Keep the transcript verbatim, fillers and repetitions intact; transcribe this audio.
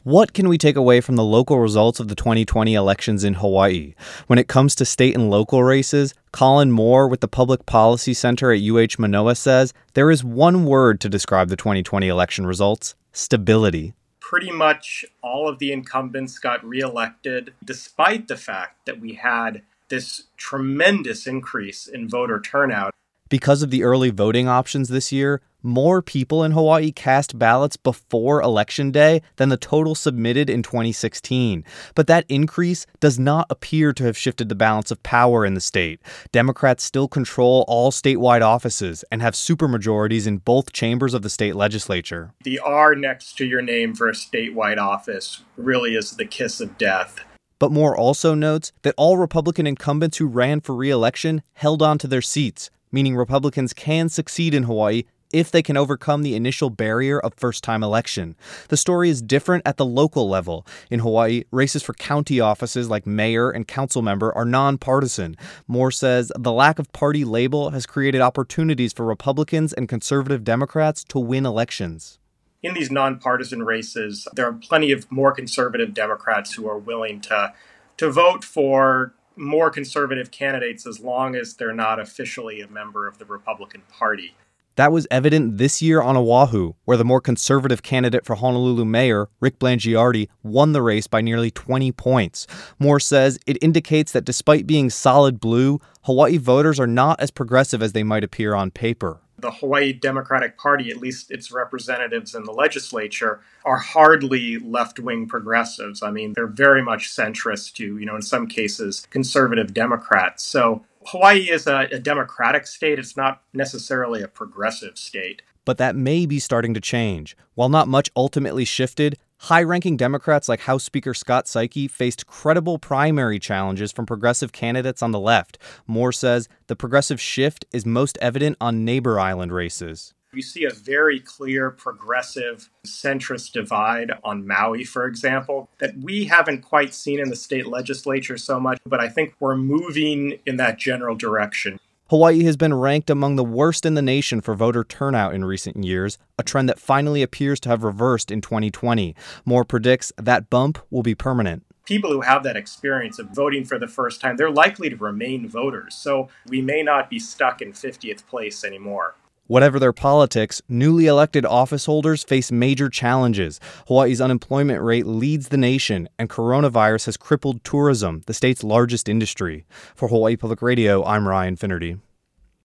What can we take away from the local results of the twenty twenty elections in Hawaii? When it comes to state and local races, Colin Moore with the Public Policy Center at U H Manoa says there is one word to describe the twenty twenty election results: stability. Pretty much all of the incumbents got reelected, despite the fact that we had this tremendous increase in voter turnout. Because of the early voting options this year, more people in Hawaii cast ballots before Election Day than the total submitted in twenty sixteen. But that increase does not appear to have shifted the balance of power in the state. Democrats still control all statewide offices and have supermajorities in both chambers of the state legislature. The R next to your name for a statewide office really is the kiss of death. But Moore also notes that all Republican incumbents who ran for re-election held on to their seats, meaning Republicans can succeed in Hawaii if they can overcome the initial barrier of first-time election. The story is different at the local level. In Hawaii, races for county offices like mayor and council member are nonpartisan. Moore says the lack of party label has created opportunities for Republicans and conservative Democrats to win elections. In these nonpartisan races, there are plenty of more conservative Democrats who are willing to, to vote for more conservative candidates as long as they're not officially a member of the Republican Party. That was evident this year on Oahu, where the more conservative candidate for Honolulu mayor, Rick Blangiardi, won the race by nearly twenty points. Moore says it indicates that despite being solid blue, Hawaii voters are not as progressive as they might appear on paper. The Hawaii Democratic Party, at least its representatives in the legislature, are hardly left-wing progressives. I mean, they're very much centrist to, you know, in some cases, conservative Democrats. So Hawaii is a, a democratic state. It's not necessarily a progressive state. But that may be starting to change. While not much ultimately shifted, high-ranking Democrats like House Speaker Scott Saiki faced credible primary challenges from progressive candidates on the left. Moore says the progressive shift is most evident on neighbor island races. You see a very clear progressive centrist divide on Maui, for example, that we haven't quite seen in the state legislature so much, but I think we're moving in that general direction. Hawaii has been ranked among the worst in the nation for voter turnout in recent years, a trend that finally appears to have reversed in twenty twenty. Moore predicts that bump will be permanent. People who have that experience of voting for the first time, they're likely to remain voters, so we may not be stuck in fiftieth place anymore. Whatever their politics, newly elected office holders face major challenges. Hawaii's unemployment rate leads the nation, and coronavirus has crippled tourism, the state's largest industry. For Hawaii Public Radio, I'm Ryan Finnerty.